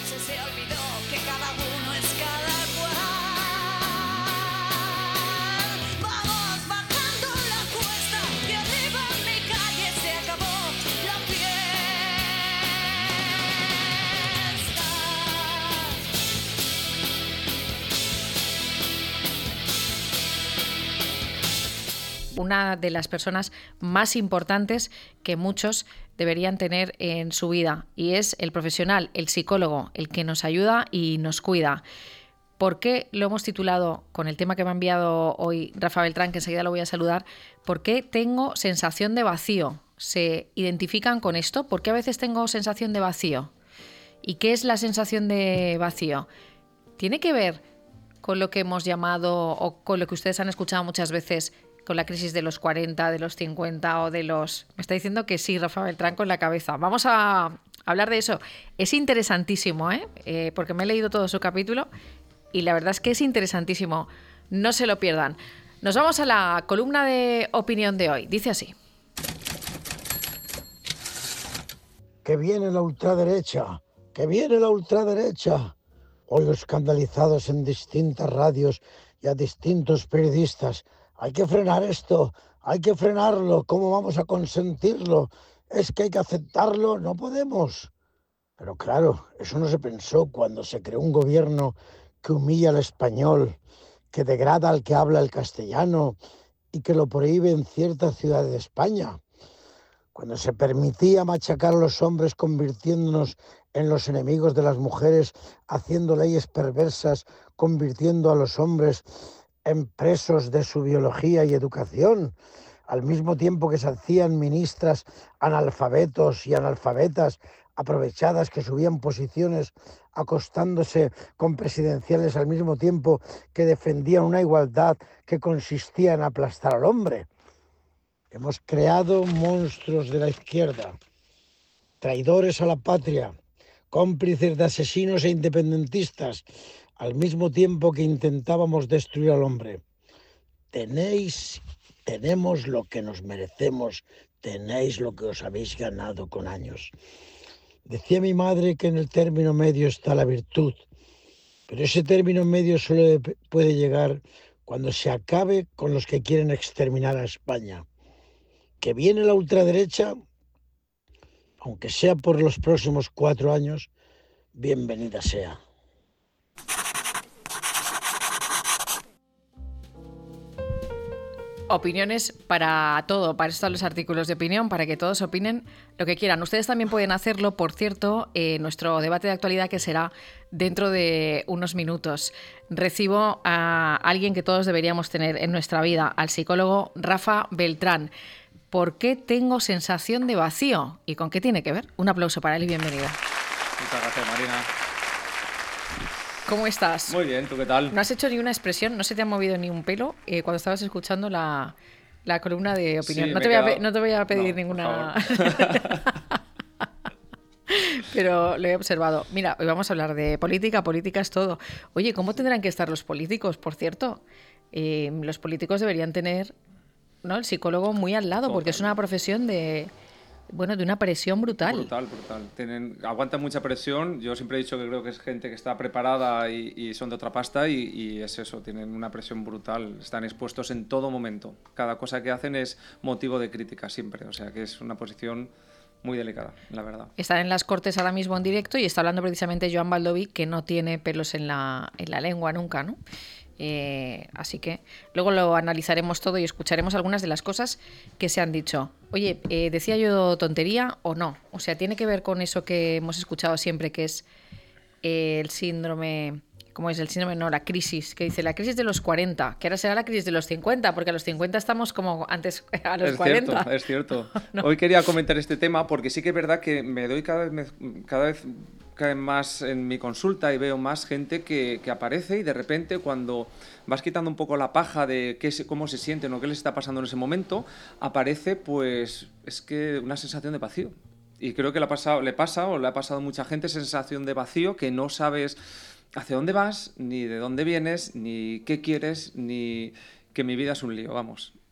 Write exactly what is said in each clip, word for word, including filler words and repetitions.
noche se olvidó que cada uno es cada cual. Vamos bajando la cuesta y arriba en mi calle se acabó la fiesta. Una de las personas más importantes que muchos deberían tener en su vida, y es el profesional, el psicólogo, el que nos ayuda y nos cuida. ¿Por qué lo hemos titulado con el tema que me ha enviado hoy Rafa Beltrán, que enseguida lo voy a saludar? ¿Por qué tengo sensación de vacío? ¿Se identifican con esto? ¿Por qué a veces tengo sensación de vacío? ¿Y qué es la sensación de vacío? ¿Tiene que ver con lo que hemos llamado, o con lo que ustedes han escuchado muchas veces, con la crisis de los cuarenta, de los cincuenta o de los... Me está diciendo que sí, Rafa Beltrán, con la cabeza. Vamos a hablar de eso. Es interesantísimo, ¿eh? Eh, porque me he leído todo su capítulo y la verdad es que es interesantísimo. No se lo pierdan. Nos vamos a la columna de opinión de hoy. Dice así. Que viene la ultraderecha, que viene la ultraderecha. Oigo escandalizados en distintas radios y a distintos periodistas. Hay que frenar esto, hay que frenarlo, ¿cómo vamos a consentirlo? Es que hay que aceptarlo, no podemos. Pero claro, eso no se pensó cuando se creó un gobierno que humilla al español, que degrada al que habla el castellano y que lo prohíbe en ciertas ciudades de España. Cuando se permitía machacar a los hombres convirtiéndonos en los enemigos de las mujeres, haciendo leyes perversas, convirtiendo a los hombres en presos de su biología y educación, al mismo tiempo que se hacían ministras analfabetos y analfabetas aprovechadas que subían posiciones acostándose con presidenciales al mismo tiempo que defendían una igualdad que consistía en aplastar al hombre. Hemos creado monstruos de la izquierda, traidores a la patria, cómplices de asesinos e independentistas, al mismo tiempo que intentábamos destruir al hombre. Tenéis, tenemos lo que nos merecemos, tenéis lo que os habéis ganado con años. Decía mi madre que en el término medio está la virtud, pero ese término medio solo puede llegar cuando se acabe con los que quieren exterminar a España. Que viene la ultraderecha, aunque sea por los próximos cuatro años, bienvenida sea. Opiniones para todo, para estos los artículos de opinión, para que todos opinen lo que quieran. Ustedes también pueden hacerlo, por cierto, en nuestro debate de actualidad, que será dentro de unos minutos. Recibo a alguien que todos deberíamos tener en nuestra vida, al psicólogo Rafa Beltrán. ¿Por qué tengo sensación de vacío? ¿Y con qué tiene que ver? Un aplauso para él y bienvenido. Muchas gracias, Marina. ¿Cómo estás? Muy bien, ¿tú qué tal? No has hecho ni una expresión, no se te ha movido ni un pelo eh, cuando estabas escuchando la, la columna de opinión. Sí, no, me te voy a, quedado... pe- no te voy a pedir no, ninguna... Pero lo he observado. Mira, hoy vamos a hablar de política. Política es todo. Oye, ¿cómo tendrán que estar los políticos? Por cierto, eh, los políticos deberían tener, ¿no?, el psicólogo muy al lado, porque es una profesión de... Bueno, de una presión brutal. Brutal, brutal. Tienen, aguantan mucha presión. Yo siempre he dicho que creo que es gente que está preparada y, y son de otra pasta y, y es eso, tienen una presión brutal. Están expuestos en todo momento. Cada cosa que hacen es motivo de crítica siempre. O sea que es una posición muy delicada, la verdad. Están en las Cortes ahora mismo en directo y está hablando precisamente Joan Baldoví, que no tiene pelos en la, en la lengua nunca, ¿no? Eh, así que luego lo analizaremos todo y escucharemos algunas de las cosas que se han dicho. Oye, eh, ¿decía yo tontería o no? O sea, ¿tiene que ver con eso que hemos escuchado siempre, que es eh, el síndrome... ¿Cómo es el síndrome? No, la crisis, que dice la crisis de los cuarenta, que ahora será la crisis de los cincuenta, porque a los cincuenta estamos como antes a los es cuarenta. Cierto, es cierto. No. Hoy quería comentar este tema porque sí que es verdad que me doy cada vez, me, cada vez cae más en mi consulta y veo más gente que, que aparece y de repente cuando vas quitando un poco la paja de qué, cómo se sienten o qué les está pasando en ese momento, aparece pues es que una sensación de vacío. Y creo que le, ha pasado, le pasa o le ha pasado a mucha gente esa sensación de vacío, que no sabes hacia dónde vas, ni de dónde vienes, ni qué quieres, ni que mi vida es un lío, vamos.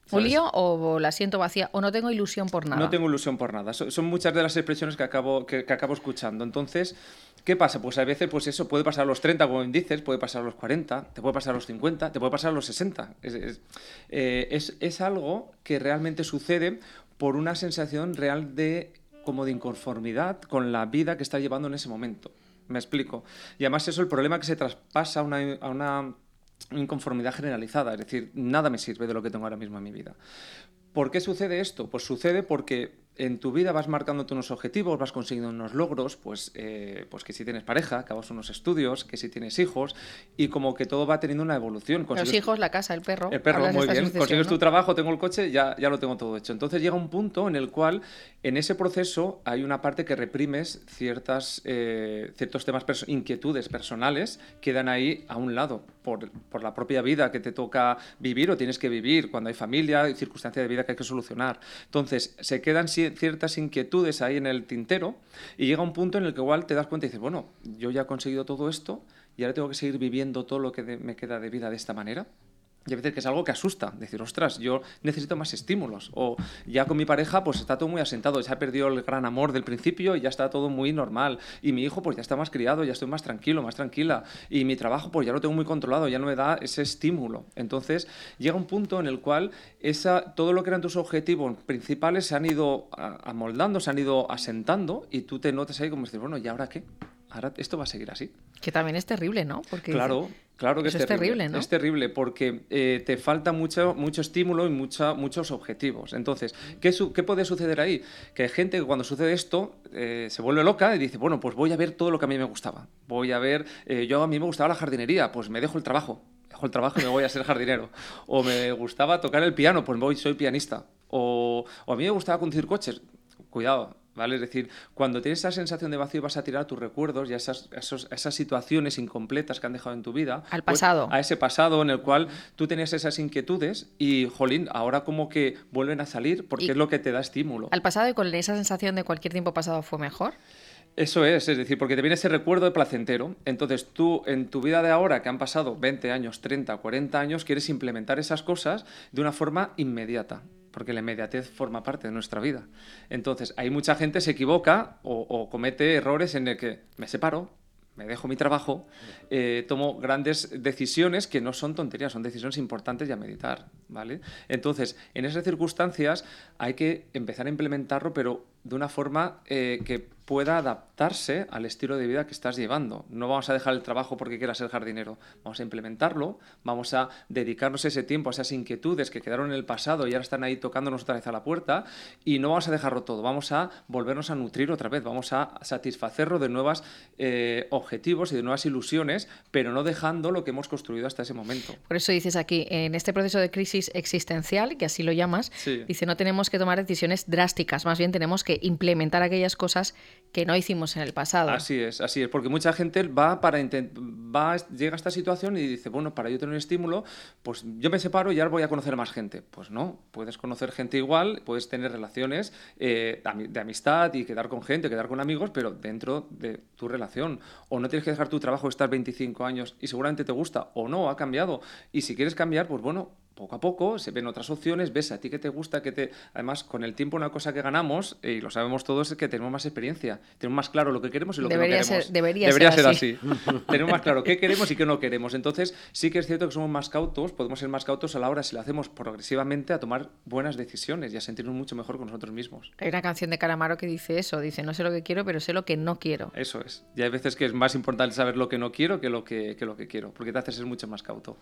¿Un ¿sabes? lío o la siento vacía o no tengo ilusión por nada? No tengo ilusión por nada. Son, son muchas de las expresiones que acabo, que, que acabo escuchando. Entonces, ¿qué pasa? Pues a veces, pues eso, puede pasar a los treinta, como dices, puede pasar a los cuarenta, te puede pasar a los cincuenta, te puede pasar a los sesenta. Es, es, eh, es, es algo que realmente sucede por una sensación real de, como de inconformidad con la vida que estás llevando en ese momento. Me explico. Y además eso, el problema que se traspasa a una, a una inconformidad generalizada. Es decir, nada me sirve de lo que tengo ahora mismo en mi vida. ¿Por qué sucede esto? Pues sucede porque en tu vida vas marcándote unos objetivos, vas consiguiendo unos logros, pues, eh, pues que si tienes pareja, acabas unos estudios, que si tienes hijos, y como que todo va teniendo una evolución. Los hijos, la casa, el perro. El perro, hablas de muy esta bien. sucesión, Consigues ¿no? tu trabajo, tengo el coche, ya, ya lo tengo todo hecho. Entonces llega un punto en el cual, en ese proceso, hay una parte que reprimes ciertas, eh, ciertos temas, perso- inquietudes personales, quedan ahí a un lado, por, por la propia vida que te toca vivir o tienes que vivir, cuando hay familia y circunstancias de vida que hay que solucionar. Entonces, se quedan ci- ciertas inquietudes ahí en el tintero y llega un punto en el que igual te das cuenta y dices, bueno, yo ya he conseguido todo esto y ahora tengo que seguir viviendo todo lo que de- me queda de vida de esta manera. Y a veces que es algo que asusta, decir, ostras, yo necesito más estímulos. O ya con mi pareja, pues está todo muy asentado, ya ha perdido el gran amor del principio y ya está todo muy normal. Y mi hijo, pues ya está más criado, ya estoy más tranquilo, más tranquila. Y mi trabajo, pues ya lo tengo muy controlado, ya no me da ese estímulo. Entonces, llega un punto en el cual esa, todo lo que eran tus objetivos principales se han ido a- amoldando, se han ido asentando y tú te notas ahí como decir, bueno, ¿y ahora qué? Ahora esto va a seguir así. Que también es terrible, ¿no? Porque Claro, claro que eso es es terrible. terrible, ¿no? Es terrible porque eh, te falta mucho, mucho estímulo y mucha, muchos objetivos. Entonces, ¿qué, su- ¿qué puede suceder ahí? Que hay gente que cuando sucede esto eh, se vuelve loca y dice, bueno, pues voy a ver todo lo que a mí me gustaba. Voy a ver, eh, yo a mí me gustaba la jardinería, pues me dejo el trabajo. Dejo el trabajo y me voy a ser jardinero. O me gustaba tocar el piano, pues voy, soy pianista. O, o a mí me gustaba conducir coches. Cuidado, ¿vale? Es decir, cuando tienes esa sensación de vacío vas a tirar tus recuerdos y a esas, esos- a esas situaciones incompletas que han dejado en tu vida. Al pues, pasado. a ese pasado en el cual tú tenías esas inquietudes y, jolín, ahora como que vuelven a salir porque Y- es lo que te da estímulo. al pasado y con esa sensación de cualquier tiempo pasado fue mejor. Eso es, es decir, porque te viene ese recuerdo de placentero. Entonces tú, en tu vida de ahora, que han pasado veinte años, treinta, cuarenta años, quieres implementar esas cosas de una forma inmediata, porque la inmediatez forma parte de nuestra vida. Entonces, hay mucha gente que se equivoca o, o comete errores en el que me separo, me dejo mi trabajo, eh, tomo grandes decisiones que no son tonterías, son decisiones importantes y a meditar, ¿vale? Entonces, en esas circunstancias hay que empezar a implementarlo, pero de una forma eh, que pueda adaptarse al estilo de vida que estás llevando. No vamos a dejar el trabajo porque quieras ser jardinero. Vamos a implementarlo, vamos a dedicarnos ese tiempo a esas inquietudes que quedaron en el pasado y ahora están ahí tocándonos otra vez a la puerta y no vamos a dejarlo todo. Vamos a volvernos a nutrir otra vez, vamos a satisfacerlo de nuevos eh, objetivos y de nuevas ilusiones, pero no dejando lo que hemos construido hasta ese momento. Por eso dices aquí, en este proceso de crisis existencial, que así lo llamas, Sí. dice, no tenemos que tomar decisiones drásticas, más bien tenemos que implementar aquellas cosas que no hicimos en el pasado. Así es, así es, porque mucha gente va para intent- va llega a esta situación y dice, bueno, para yo tener un estímulo, pues yo me separo y ahora voy a conocer más gente. Pues no, puedes conocer gente igual, puedes tener relaciones eh, ami- de amistad y quedar con gente, quedar con amigos, pero dentro de tu relación. O no tienes que dejar tu trabajo, estar veinticinco años y seguramente te gusta, o no, ha cambiado. Y si quieres cambiar, pues bueno, poco a poco se ven otras opciones, ves a ti que te gusta, que te... Además, con el tiempo una cosa que ganamos, y lo sabemos todos, es que tenemos más experiencia, tenemos más claro lo que queremos y lo Debería que no ser- queremos. debería ser ser así. así. Tenemos más claro qué queremos y qué no queremos. Entonces, sí que es cierto que somos más cautos, podemos ser más cautos a la hora, si lo hacemos progresivamente, a tomar buenas decisiones y a sentirnos mucho mejor con nosotros mismos. Hay una canción de Calamaro que dice eso, dice, no sé lo que quiero, pero sé lo que no quiero. Eso es. Y hay veces que es más importante saber lo que no quiero que lo que, que lo que quiero, porque te hace ser mucho más cauto.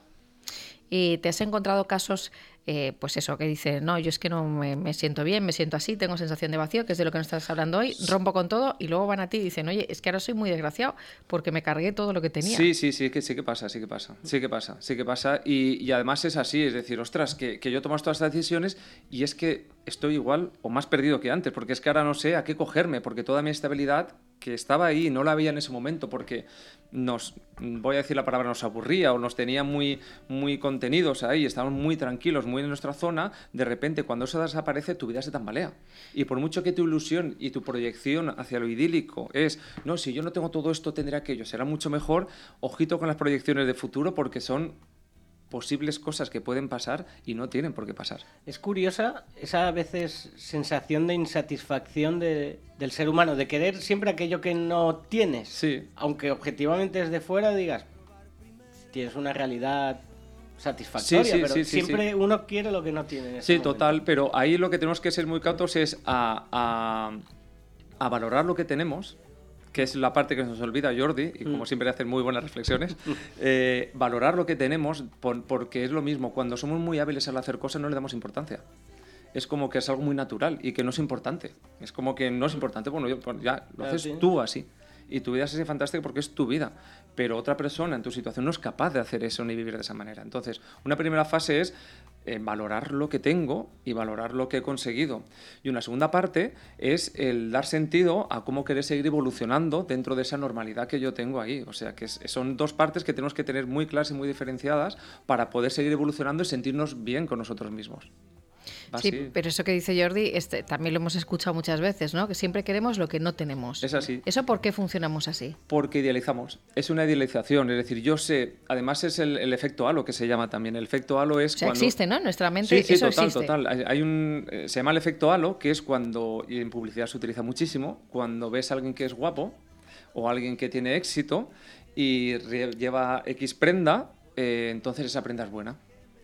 ¿Y te has encontrado casos, eh, pues eso, que dicen, no, yo es que no me, me siento bien, me siento así, tengo sensación de vacío, que es de lo que nos estás hablando hoy, rompo con todo, y luego van a ti y dicen, oye, es que ahora soy muy desgraciado porque me cargué todo lo que tenía? Sí, sí, sí, que sí que pasa, sí que pasa, sí que pasa, sí que pasa. Y, y además es así, es decir, ostras, que, que yo tomo todas estas decisiones y es que estoy igual o más perdido que antes, porque es que ahora no sé a qué cogerme, porque toda mi estabilidad que estaba ahí no la veía en ese momento, porque nos, voy a decir la palabra, nos aburría o nos tenía muy, muy contenidos ahí, estábamos muy tranquilos, muy en nuestra zona, de repente cuando eso desaparece tu vida se tambalea. Y por mucho que tu ilusión y tu proyección hacia lo idílico es, no, si yo no tengo todo esto tendré aquello, será mucho mejor, ojito con las proyecciones de futuro porque son posibles cosas que pueden pasar y no tienen por qué pasar. Es curiosa esa a veces sensación de insatisfacción de, del ser humano, de querer siempre aquello que no tienes. Sí. Aunque objetivamente desde fuera digas, tienes una realidad satisfactoria, Sí, sí, pero sí, sí, siempre sí. uno quiere lo que no tiene en ese Sí, momento. total, pero ahí lo que tenemos que ser muy cautos es a, a, a valorar lo que tenemos, que es la parte que nos olvida Jordi, y como siempre hace muy buenas reflexiones, eh, valorar lo que tenemos, por, porque es lo mismo, cuando somos muy hábiles al hacer cosas no le damos importancia. Es como que es algo muy natural y que no es importante. Es como que no es importante, bueno, yo, pues ya lo Claro, haces sí. tú así. Y tu vida es así fantástica porque es tu vida. Pero otra persona en tu situación no es capaz de hacer eso ni vivir de esa manera. Entonces, una primera fase es eh, valorar lo que tengo y valorar lo que he conseguido. Y una segunda parte es el dar sentido a cómo querer seguir evolucionando dentro de esa normalidad que yo tengo ahí. O sea, que es- son dos partes que tenemos que tener muy claras y muy diferenciadas para poder seguir evolucionando y sentirnos bien con nosotros mismos. Va Sí, así. pero eso que dice Jordi, este, también lo hemos escuchado muchas veces, ¿no? Que siempre queremos lo que no tenemos. Es así. ¿Eso por qué funcionamos así? Porque idealizamos. Es una idealización. Es decir, yo sé, además es el, el efecto halo que se llama también. El efecto halo es O sea, cuando... existe, ¿no? En nuestra mente Sí, sí, eso total, existe. total. Hay, hay un, eh, se llama el efecto halo, que es cuando, y en publicidad se utiliza muchísimo, cuando ves a alguien que es guapo o alguien que tiene éxito y re- lleva X prenda, eh, entonces esa prenda es buena.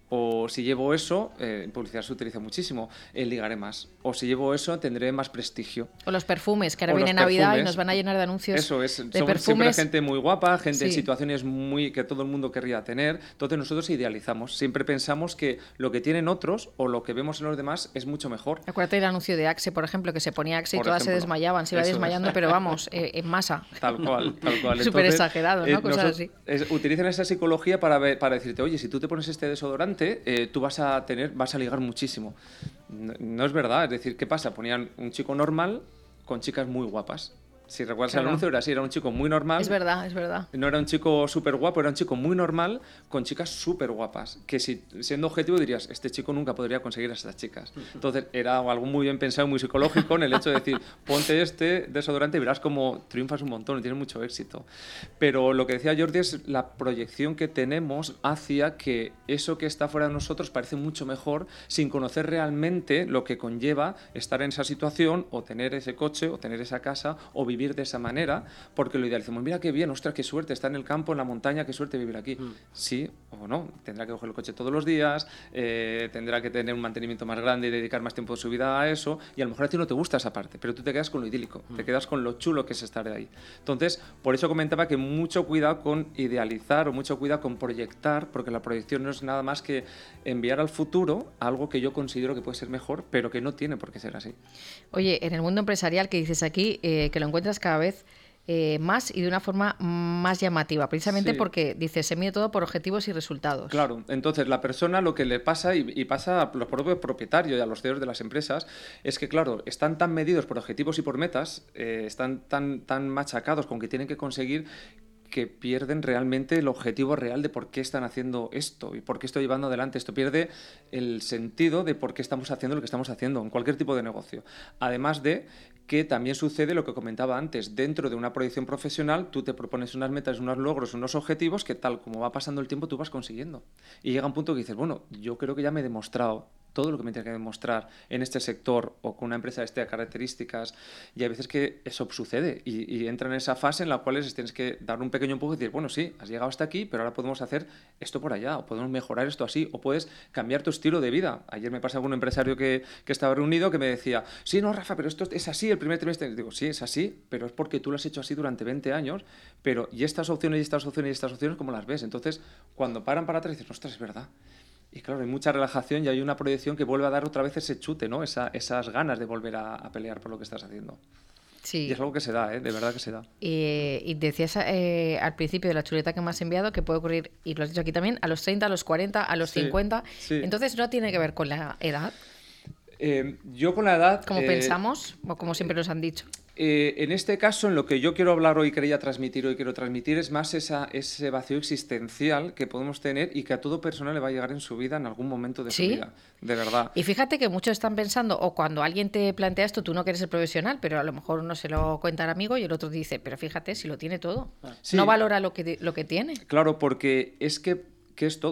O si llevo eso, eh, en publicidad se utiliza muchísimo, eh, ligaré más. O si llevo eso, tendré más prestigio. O los perfumes, que ahora O viene los Navidad y perfumes. nos van a llenar de anuncios Eso es, de somos siempre perfumes. gente muy guapa, gente en Sí. situaciones muy que todo el mundo querría tener. Entonces nosotros idealizamos, siempre pensamos que lo que tienen otros o lo que vemos en los demás es mucho mejor. Acuérdate del anuncio de Axe, por ejemplo, que se ponía Axe y Por todas se ejemplo. desmayaban, se iba Eso es. desmayando, pero vamos, eh, en masa. Tal cual, tal cual. Súper Entonces, exagerado, ¿no? eh, Cosas nosot- así. es- utilizan esa psicología para, ver- para decirte, oye, si tú te pones este desodorante, eh, tú vas a tener, vas a ligar muchísimo. No, no es verdad, es decir, ¿qué pasa? Ponían un chico normal con chicas muy guapas. Si recuerdas Claro. el anuncio, era así, era un chico muy normal. Es verdad, es verdad. No era un chico súper guapo, era un chico muy normal con chicas súper guapas. Que si siendo objetivo dirías, este chico nunca podría conseguir a estas chicas. Entonces era algo muy bien pensado, muy psicológico en el hecho de decir, ponte este desodorante y verás cómo triunfas un montón y tienes mucho éxito. Pero lo que decía Jordi es la proyección que tenemos hacia que eso que está fuera de nosotros parece mucho mejor sin conocer realmente lo que conlleva estar en esa situación o tener ese coche o tener esa casa o vivir de esa manera, porque lo idealizamos. Mira qué bien, ostras, qué suerte, está en el campo, en la montaña, qué suerte vivir aquí. Mm. Sí o no, tendrá que coger el coche todos los días, eh, tendrá que tener un mantenimiento más grande y dedicar más tiempo de su vida a eso, y a lo mejor a ti no te gusta esa parte, pero tú te quedas con lo idílico, te quedas con lo chulo que es estar de ahí. Entonces, por eso comentaba que mucho cuidado con idealizar o mucho cuidado con proyectar, porque la proyección no es nada más que enviar al futuro algo que yo considero que puede ser mejor, pero que no tiene por qué ser así. Oye, en el mundo empresarial que dices aquí, eh, que lo encuentras cada vez eh, más y de una forma más llamativa, precisamente Sí. porque dices, se mide todo por objetivos y resultados. Claro, entonces la persona lo que le pasa, y, y pasa a los propios propietarios y a los C E Os de las empresas, es que, claro, están tan medidos por objetivos y por metas, eh, están tan, tan machacados con que tienen que conseguir que pierden realmente el objetivo real de por qué están haciendo esto y por qué estoy llevando adelante esto. Pierde el sentido de por qué estamos haciendo lo que estamos haciendo en cualquier tipo de negocio. Además de que también sucede lo que comentaba antes. Dentro de una proyección profesional, tú te propones unas metas, unos logros, unos objetivos que tal como va pasando el tiempo tú vas consiguiendo. Y llega un punto que dices, bueno, yo creo que ya me he demostrado todo lo que me tiene que demostrar en este sector o con una empresa de estas características, y hay veces que eso sucede y, y entra en esa fase en la cual les tienes que dar un pequeño empuje y decir, bueno, sí, has llegado hasta aquí, pero ahora podemos hacer esto por allá, o podemos mejorar esto así, o puedes cambiar tu estilo de vida. Ayer me pasa con un empresario que, que estaba reunido que me decía, sí, no, Rafa, pero esto es así el primer trimestre. Y digo, sí, es así, pero es porque tú lo has hecho así durante veinte años, pero y estas opciones, y estas opciones, y estas opciones, ¿cómo las ves? Entonces, cuando paran para atrás, dices, ostras, es verdad. Y claro, hay mucha relajación y hay una proyección que vuelve a dar otra vez ese chute, ¿no? Esa, esas ganas de volver a, a pelear por lo que estás haciendo. Sí. Y es algo que se da, ¿eh? De verdad que se da. Y, y decías eh, al principio de la chuleta que me has enviado que puede ocurrir, y lo has dicho aquí también, a los treinta, a los cuarenta, a los Sí, cincuenta. sí. Entonces no tiene que ver con la edad, Eh, yo con la edad... como eh, pensamos o como siempre nos han dicho. Eh, en este caso, en lo que yo quiero hablar hoy, quería transmitir hoy, quiero transmitir, es más esa, ese vacío existencial que podemos tener y que a todo persona le va a llegar en su vida en algún momento de ¿Sí? su vida. De verdad. Y fíjate que muchos están pensando, o cuando alguien te plantea esto, tú no que eres el profesional, pero a lo mejor uno se lo cuenta al amigo y el otro dice, pero fíjate, si lo tiene todo. Sí. No valora lo que, lo que tiene. Claro, porque es que, ¿qué es todo?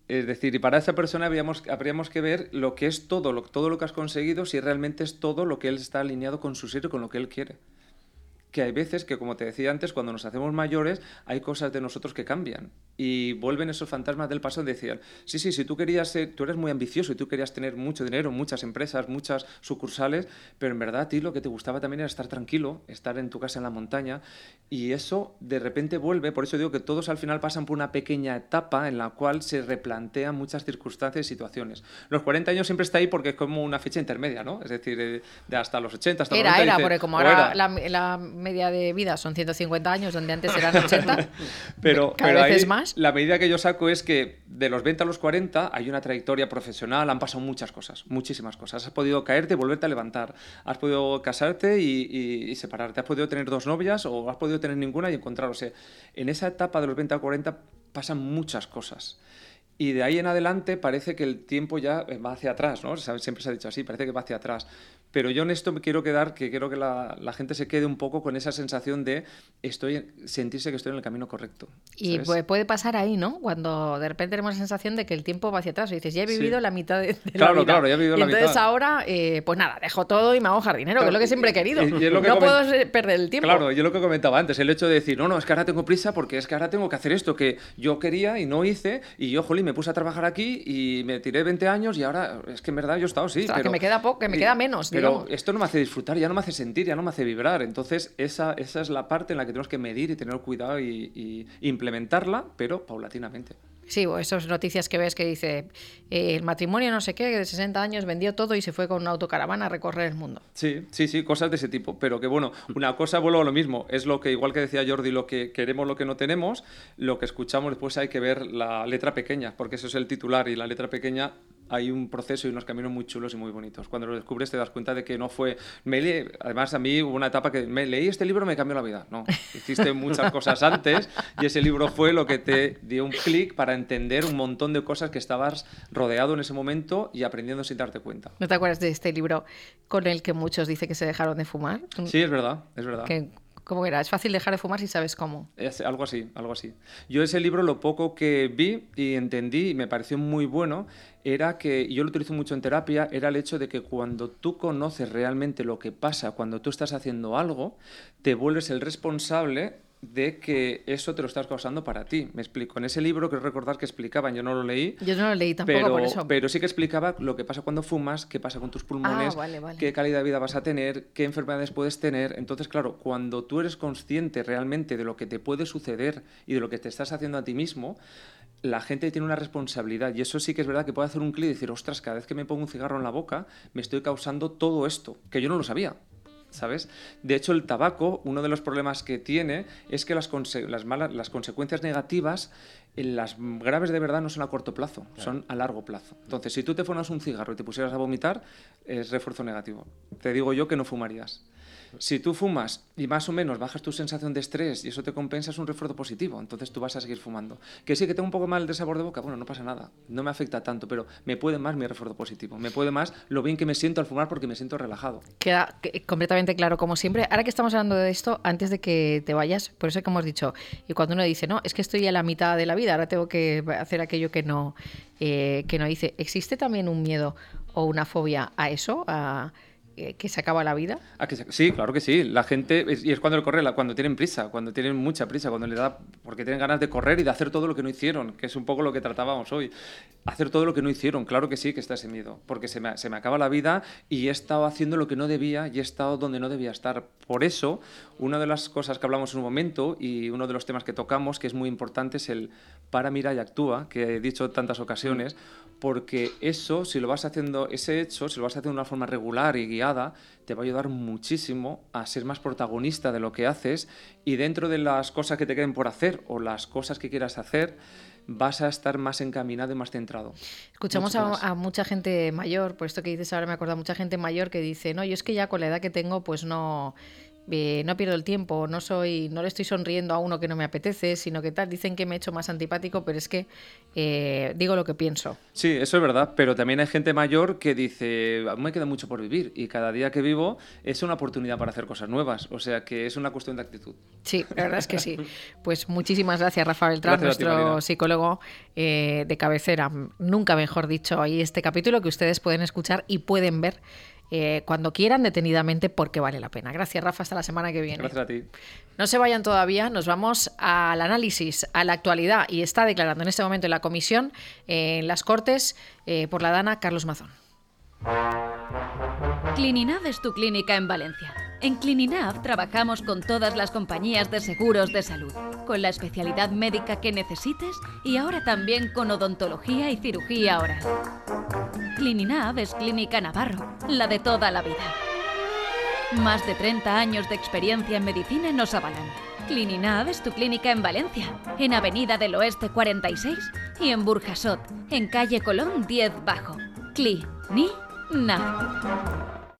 Es decir, y para esa persona habríamos, habríamos que ver lo que es todo lo, todo lo que has conseguido, si realmente es todo lo que él está alineado con su ser y con lo que él quiere. Que hay veces que, como te decía antes, cuando nos hacemos mayores, hay cosas de nosotros que cambian. Y vuelven esos fantasmas del pasado y decían, sí, sí, si tú querías ser, tú eres muy ambicioso y tú querías tener mucho dinero, muchas empresas, muchas sucursales, pero en verdad a ti lo que te gustaba también era estar tranquilo, estar en tu casa en la montaña. Y eso de repente vuelve, por eso digo que todos al final pasan por una pequeña etapa en la cual se replantean muchas circunstancias y situaciones. Los cuarenta años siempre está ahí porque es como una fecha intermedia, ¿no? Es decir, de, de hasta los ochenta, hasta los Era, noventa. era, dice, porque como o ahora era. la, la media de vida son ciento cincuenta años, donde antes eran ochenta, pero cada pero vez ahí, es más. La medida que yo saco es que de los veinte a los cuarenta hay una trayectoria profesional, han pasado muchas cosas, muchísimas cosas. Has podido caerte y volverte a levantar. Has podido casarte y, y, y separarte. Has podido tener dos novias o has podido tener ninguna y encontrar. O sea, en esa etapa de los veinte a cuarenta pasan muchas cosas. Y de ahí en adelante parece que el tiempo ya va hacia atrás, ¿no? Siempre se ha dicho así, parece que va hacia atrás. Pero yo en esto me quiero quedar, que quiero que la, la gente se quede un poco con esa sensación de estoy, sentirse que estoy en el camino correcto. Y ¿sabes? puede, puede pasar ahí, ¿no? Cuando de repente tenemos la sensación de que el tiempo va hacia atrás y dices, ya he vivido Sí. la mitad de, de Claro, la vida. claro, ya he vivido y la entonces mitad. ahora, eh, pues nada, dejo todo y me hago jardinero, Claro, que es lo que siempre he querido. y- y es lo que no comen- puedo perder el tiempo. Claro, yo lo que comentaba antes, el hecho de decir, no, no, es que ahora tengo prisa porque es que ahora tengo que hacer esto que yo quería y no hice, y yo, jolín, me puse a trabajar aquí y me tiré veinte años y ahora, es que en verdad yo he estado, sí, Ostras, pero... que me queda poco, que me y- queda menos, Pero digamos. esto no me hace disfrutar, ya no me hace sentir, ya no me hace vibrar. Entonces, esa, esa es la parte en la que tenemos que medir y tener cuidado y, y implementarla, pero paulatinamente. Sí, o esas noticias que ves que dice eh, el matrimonio no sé qué, que de sesenta años vendió todo y se fue con una autocaravana a recorrer el mundo. Sí, sí, sí, cosas de ese tipo. Pero que bueno, una cosa, vuelvo a lo mismo, es lo que, igual que decía Jordi, lo que queremos, lo que no tenemos, lo que escuchamos, después hay que ver la letra pequeña, porque eso es el titular y la letra pequeña hay un proceso y unos caminos muy chulos y muy bonitos. Cuando lo descubres te das cuenta de que no fue... Me leí, además, a mí hubo una etapa que me leí este libro, me cambió la vida. No, hiciste muchas cosas antes y ese libro fue lo que te dio un clic para entender un montón de cosas que estabas rodeado en ese momento y aprendiendo sin darte cuenta. ¿No te acuerdas de este libro con el que muchos dicen que se dejaron de fumar? Sí, es verdad, es verdad. Que, ¿cómo era? Es fácil dejar de fumar si sabes cómo. Es algo así, algo así. Yo ese libro lo poco que vi y entendí y me pareció muy bueno era que, y yo lo utilizo mucho en terapia, era el hecho de que cuando tú conoces realmente lo que pasa, cuando tú estás haciendo algo, te vuelves el responsable de que eso te lo estás causando para ti. Me explico. En ese libro, creo recordar que explicaban, yo no lo leí, Yo no lo leí tampoco pero, por eso. pero sí que explicaba lo que pasa cuando fumas, qué pasa con tus pulmones, Ah, vale, vale. qué calidad de vida vas a tener, qué enfermedades puedes tener. Entonces, claro, cuando tú eres consciente realmente de lo que te puede suceder y de lo que te estás haciendo a ti mismo, la gente tiene una responsabilidad. Y eso sí que es verdad que puede hacer un clic y decir, ostras, cada vez que me pongo un cigarro en la boca, me estoy causando todo esto, que yo no lo sabía. ¿Sabes? De hecho, el tabaco, uno de los problemas que tiene es que las, conse las, malas, las consecuencias negativas, las graves de verdad, no son a corto plazo, claro. Son a largo plazo. Entonces, si tú te fumas un cigarro y te pusieras a vomitar, es refuerzo negativo. Te digo yo que no fumarías. Si tú fumas y más o menos bajas tu sensación de estrés y eso te compensa, es un refuerzo positivo, entonces tú vas a seguir fumando. Que sí, que tengo un poco mal de sabor de boca, bueno, no pasa nada, no me afecta tanto, pero me puede más mi refuerzo positivo, me puede más lo bien que me siento al fumar porque me siento relajado. Queda completamente claro, como siempre. Ahora que estamos hablando de esto, antes de que te vayas, por eso que hemos dicho, y cuando uno dice, no, es que estoy a la mitad de la vida, ahora tengo que hacer aquello que no, eh, que no hice, ¿existe también un miedo o una fobia a eso, a que se acaba la vida? Ah, que se, sí, claro que sí. La gente, y es cuando le corre, cuando tienen prisa, cuando tienen mucha prisa, cuando le da, porque tienen ganas de correr y de hacer todo lo que no hicieron, que es un poco lo que tratábamos hoy. Hacer todo lo que no hicieron, claro que sí que está ese miedo, porque se me, se me acaba la vida y he estado haciendo lo que no debía y he estado donde no debía estar. Por eso, una de las cosas que hablamos en un momento y uno de los temas que tocamos, que es muy importante, es el para, mira y actúa, que he dicho en tantas ocasiones, porque eso, si lo vas haciendo, ese hecho, si lo vas haciendo de una forma regular y guiada, te va a ayudar muchísimo a ser más protagonista de lo que haces y dentro de las cosas que te queden por hacer o las cosas que quieras hacer, vas a estar más encaminado y más centrado. Escuchamos a, a mucha gente mayor, por esto que dices ahora me acuerdo, mucha gente mayor que dice, no, yo es que ya con la edad que tengo, pues no... eh, no pierdo el tiempo, no soy, no le estoy sonriendo a uno que no me apetece, sino que tal, dicen que me he hecho más antipático, pero es que eh, digo lo que pienso. Sí, eso es verdad, pero también hay gente mayor que dice, aún me queda mucho por vivir y cada día que vivo es una oportunidad para hacer cosas nuevas, o sea que es una cuestión de actitud. Sí, la verdad es que sí. Pues muchísimas gracias, Rafa Beltrán, Gracias a ti, nuestro Marina. psicólogo eh, de cabecera. Nunca mejor dicho, ahí este capítulo que ustedes pueden escuchar y pueden ver eh, cuando quieran detenidamente porque vale la pena. Gracias, Rafa, hasta la semana que viene. Gracias a ti. No se vayan todavía, nos vamos al análisis, a la actualidad, y está declarando en este momento en la comisión, eh, en las Cortes, eh, por la Dana, Carlos Mazón. Clininab es tu clínica en Valencia. En Clininab trabajamos con todas las compañías de seguros de salud, con la especialidad médica que necesites y ahora también con odontología y cirugía oral. Clininab es Clínica Navarro, la de toda la vida. Más de treinta años de experiencia en medicina nos avalan. Clininab es tu clínica en Valencia, en Avenida del Oeste cuarenta y seis y en Burjasot, en calle Colón diez Bajo. Cli-ni-nab.